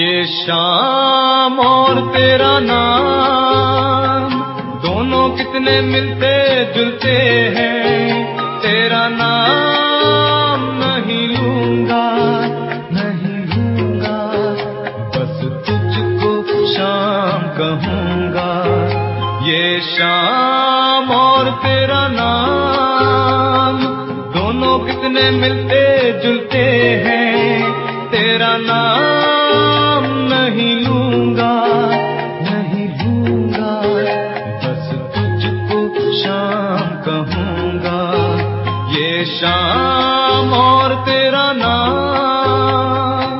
ये शाम और तेरा नाम दोनों कितने मिलते जुलते हैं। तेरा नाम नहीं लूंगा, नहीं लूंगा, बस तुझको शाम कहूंगा। ये शाम और तेरा नाम दोनों कितने मिलते जुलते हैं। तेरा नाम नहीं लूंगा, नहीं लूंगा, बस तुझको शाम कहूंगा। ये शाम और तेरा नाम।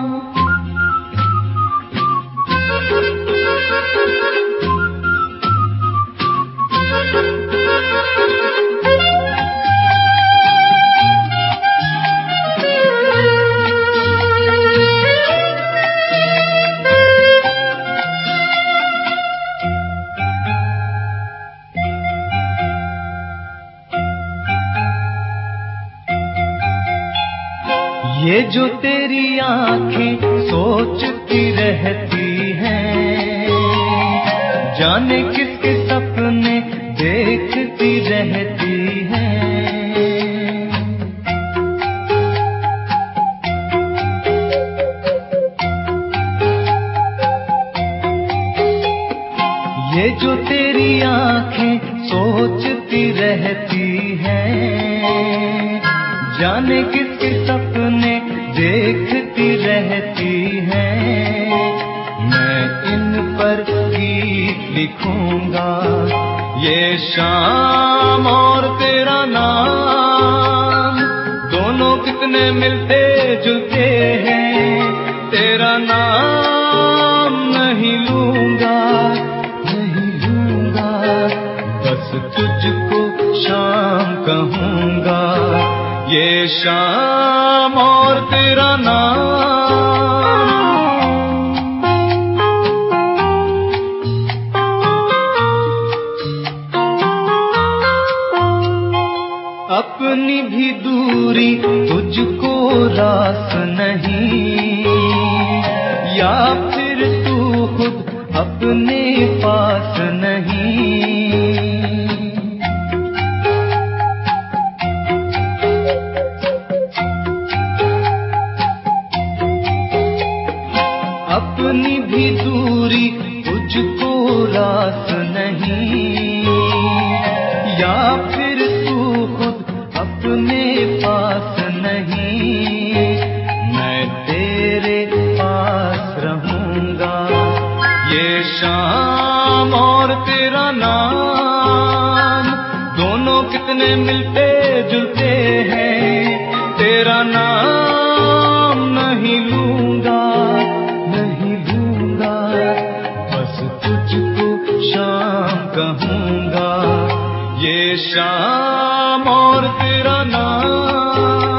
ये जो तेरी आंखें सोचती रहती हैं, जाने किसके सपने देखती रहती हैं। ये जो तेरी आंखें सोचती रहती हैं, जाने किसके सपने देखती रहती हैं। मैं इन पर गीत लिखूंगा। ये शाम और तेरा नाम दोनों कितने मिलते जुलते हैं। तेरा नाम नहीं लूंगा, नहीं लूंगा, बस तुझको शाम कहूंगा। ये शाम और तेरा नाम। अपनी भी दूरी तुझको रास नहीं, या फिर तू खुद अपने पास नहीं। अपनी भी दूरी तुझको रास नहीं, या फिर तू खुद अपने पास नहीं। मैं तेरे पास रहूंगा। ये शाम और तेरा नाम दोनों कितने मिलते जुलते हैं। तेरा नाम नहीं लूंगा, नहीं लूंगा, बस तुझको शाम कहूंगा। ये शाम और तेरा नाम।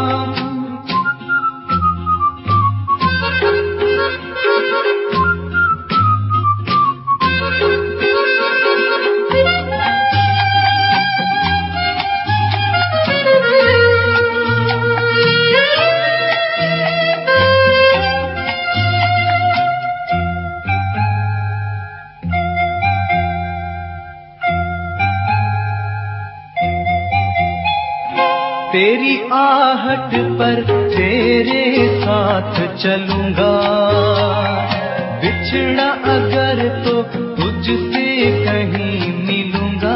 तेरी आहट पर तेरे साथ चलूंगा। बिछड़ा अगर तो तुझसे कहीं मिलूंगा।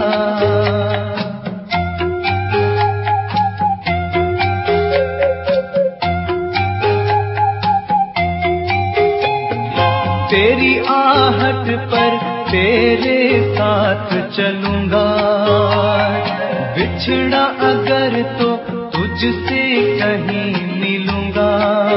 तेरी आहट पर तेरे साथ चलूंगा। बिछड़ा अगर तो तुझसे कहीं मिलूंगा।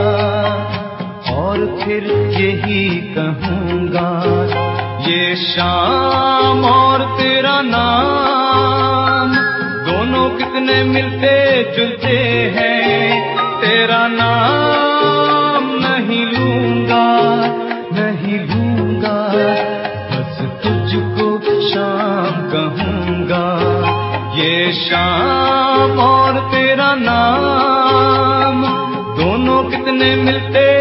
और फिर यही कहूंगा। ये शाम और तेरा नाम दोनों कितने मिलते जुलते हैं। तेरा नाम नहीं लूंगा, नहीं लूंगा, बस तुझको शाम कहूंगा। ये शाम और तेरा नाम दोनों कितने मिलते